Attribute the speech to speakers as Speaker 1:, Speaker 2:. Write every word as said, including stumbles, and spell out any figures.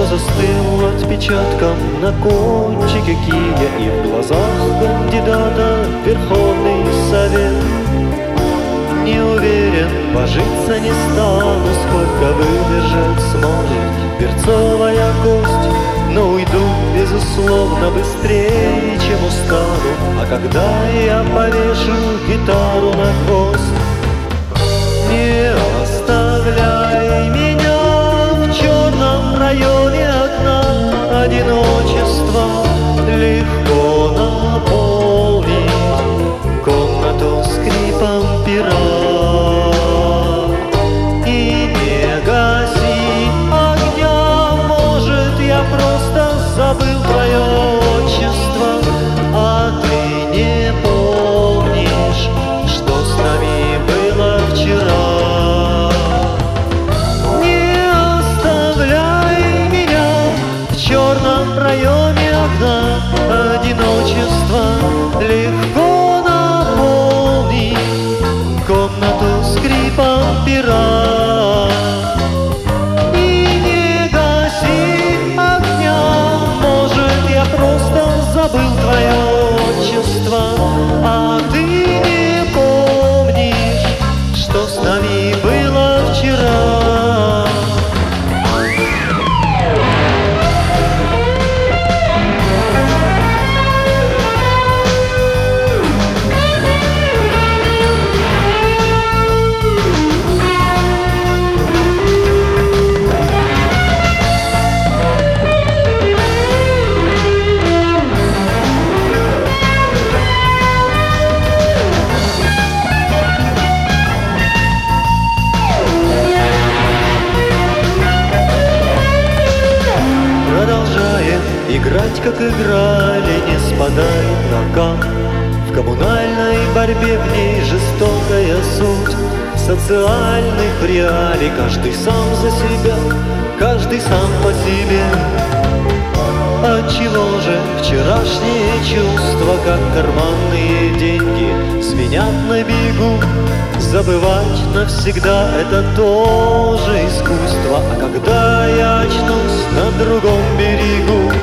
Speaker 1: застыл отпечатком на кончике кия, и в глазах кандидата в Верховный Совет. Не уверен, божиться не стану, сколько выдержать сможет перцовая кость. Но уйду, безусловно, быстрее, чем устану. А когда я повешу гитару на хвост, не оставляй меня в черном районе одна. Одиночество легко наполнить комнату скрипом пера. И не гаси огня, может, я просто забыл твое отчество, а ты не помнишь, что с нами было вчера. Не оставляй меня в черном районе одна. Одиночество легко наполнить комнату скрипом пера. И не гаси огня, может, я просто забыл твое отчество, а ты не помнишь, что с нами было вчера. Играть, как играли, не спадает на кам. В коммунальной борьбе в ней жестокая суть социальных реалий. Каждый сам за себя, каждый сам по себе. Отчего же вчерашние чувства, как карманные деньги, звенят на бегу? Забывать навсегда — это тоже искусство. А когда я очнусь на другом берегу,